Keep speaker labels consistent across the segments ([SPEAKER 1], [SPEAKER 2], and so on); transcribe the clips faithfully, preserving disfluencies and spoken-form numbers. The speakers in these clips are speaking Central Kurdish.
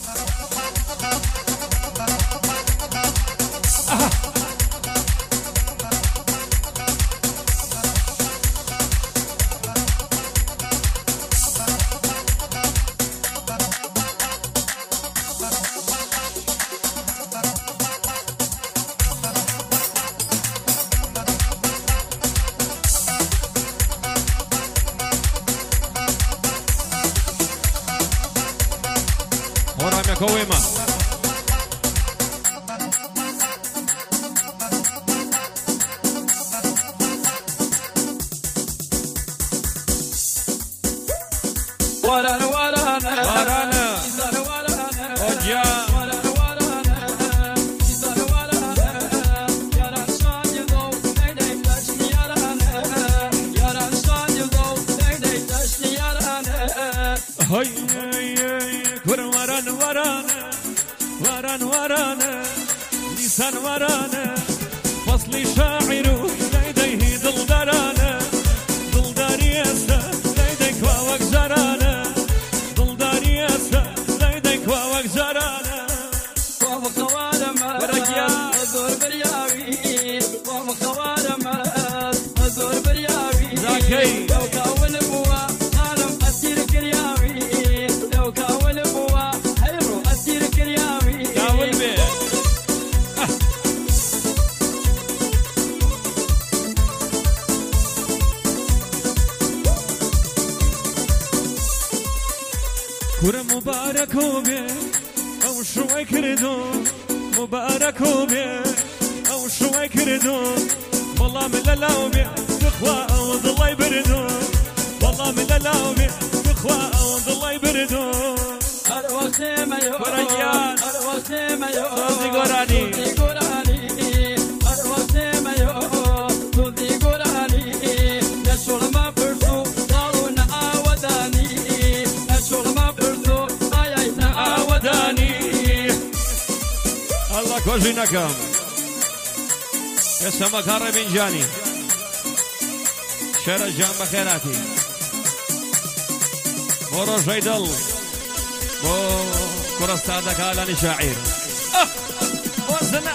[SPEAKER 1] كويمة
[SPEAKER 2] ورانا ورانا
[SPEAKER 1] ورانا وجا هاي وران ورانا وران ورانا لسان ورانا فصلي شاعر ليديه ضلدرانا ضلداري ياسا ليديك واوك زرانا ضلداري ياسا ليديك واوك زرانا
[SPEAKER 2] وام خوارم
[SPEAKER 1] ورجيا
[SPEAKER 2] ازور برياوي وام خوارم ازور برياوي
[SPEAKER 1] زاكي
[SPEAKER 2] لو كاول بوا عالم اسير كرياوي لو كاول بوا حيرو اسير كرياوي
[SPEAKER 1] كاول بي كورة مبارك وبي او شوي كردو مبارك وبي او شوي كردو والله من للاوبي اخوة او ضل يبردو والله من للاوبي اخوة او ضل يبردو
[SPEAKER 2] الوقت ما يو
[SPEAKER 1] ورجال
[SPEAKER 2] الوقت ما يو
[SPEAKER 1] صوتي قراني
[SPEAKER 2] الوقت ما يو صوتي قراني الشغل ما فرسو قالوا نعاوداني الشغل ما فرسو اي نعاوداني
[SPEAKER 1] الله كوزينكم يا سمك هربين جاني شرج جنب خيراتي مرو جيدل مو كرة استاذك على شاعر اه وزنا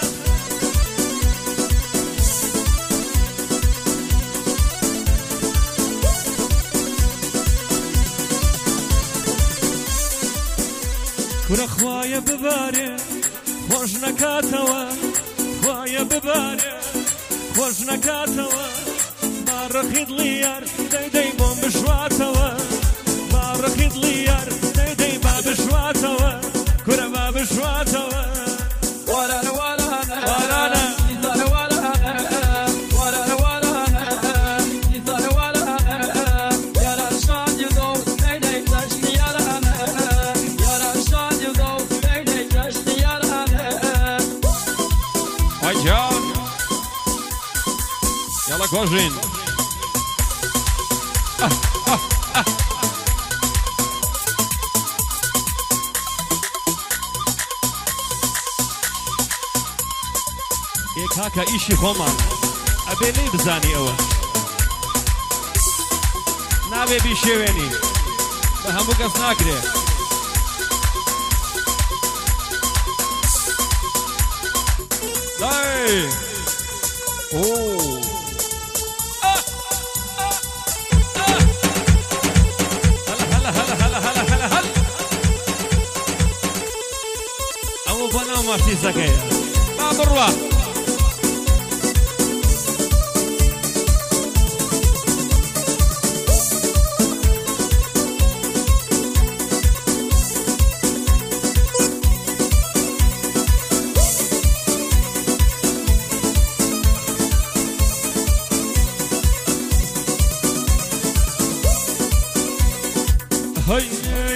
[SPEAKER 1] كرة خوايا بباري خوش نكاتوا خوايا بباري خوش نكاتوا ما رخيض ليار داي داي بوم بشواتوا ما رخيض ليار داي داي ما بشواتوا كرة ما بشواتوا
[SPEAKER 2] ورانا ورانا
[SPEAKER 1] ورانا
[SPEAKER 2] ورانا ورانا ورانا ورانا ورانا يا رشاد يدو داي تشني يا رانا يا رشاد يدو داي تشني يا رانا
[SPEAKER 1] وجان يلا كوزين آه آه آه. يك هاكا إيشي خومان أبي لي بزاني أول نابي بيشيويني بهمو قص ناكري لاي اوه آه. آه. آه. هلا هلا هلا هلا هلا هلا أبو بنا ما في سكية ما بروا هاي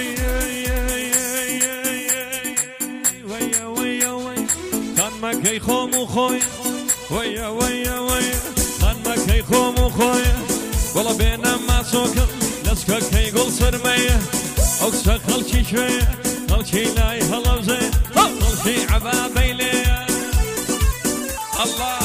[SPEAKER 1] ويا ويا ويا كان ما كي خوم وخوي ويا ويا ويا كان ما كي خوم وخوي والله بينا ما سوكم نسكا كي قول سرمية أكسا خلشي شوية خلشي لاي هلا زي خلشي عبابي لي الله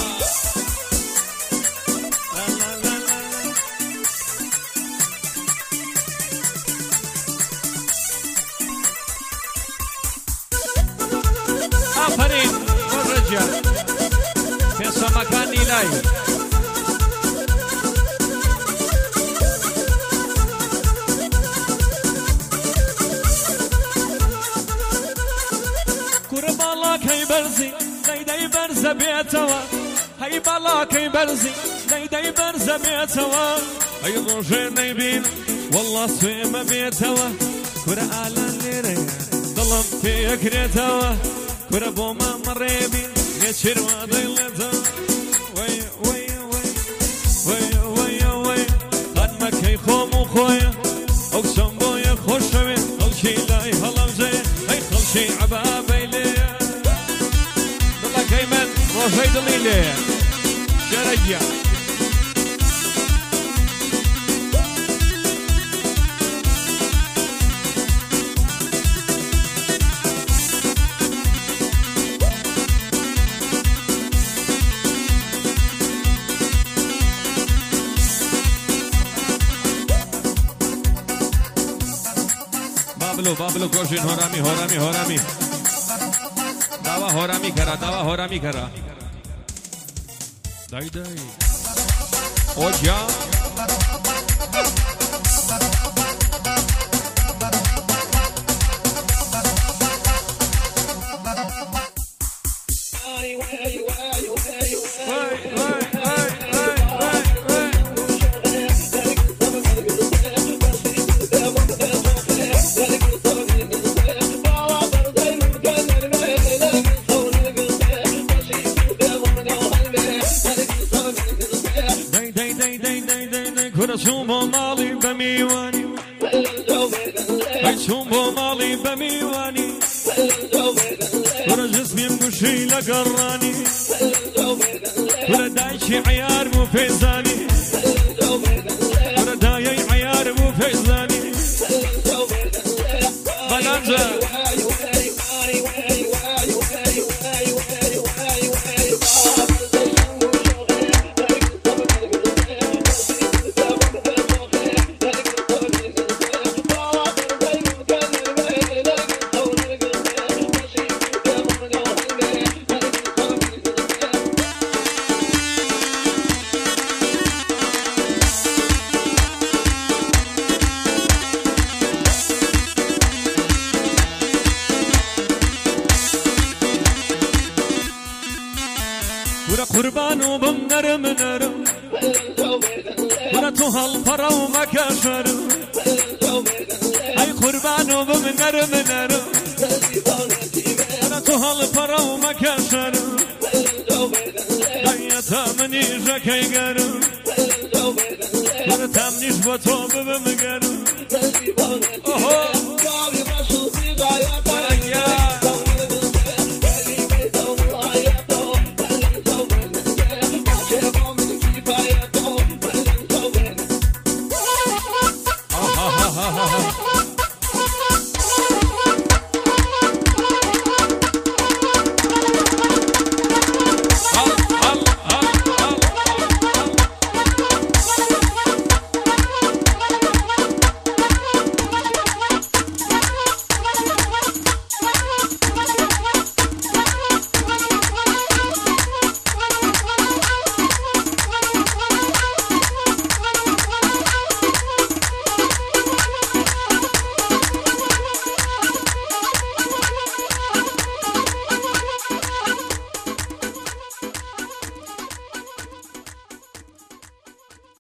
[SPEAKER 1] آفرین ڕۆژە پێشەمەکانی لای کورە باڵاکەی بەرزی دەیدەی بەرزە بێتەوە هەی باڵاکەی بەرزی دەیدەی بەرزە بێتەوە ئەی ڕۆژێ نەیبین وەڵڵا سوێمە بێتەوە کورە ئالان لێرەیە دڵم پێیەکرێتەوە کورە بۆ مامەڕێبین لێ چێروا دەیڵێتەوە وەی وەی وەی وەی وەی وەی قەنمەکەی خۆم و خۆیە ئەو چەم بۆیە خۆشەوێ خەڵکی لای هەڵەمزەیە ئەی خەڵکی عەبابەی لێیە دڵەکەی من ڕۆژەی دڵی لێیە شێرەگیە بابلو بابلو کوشین هورامی هورامی هورامی داوا هورامی کرا داوا هورامی کرا دای دای اوجا چون با مالی بمیوانی ای چون با مالی بمیوانی برا جسمیم گوشی لگرانی برا دایچی عیار بو پیزانی برا دایی عیار بو پیزانی بلانجا قربانو بم نرم نرم ولا تهال فرو مكاشر اي قربانو بم نرم نرم ولا تهال فرو مكاشر دايتا مني جاكي قرم ولا تامنيش بطوب بمقرم اوهو ha ha ha ha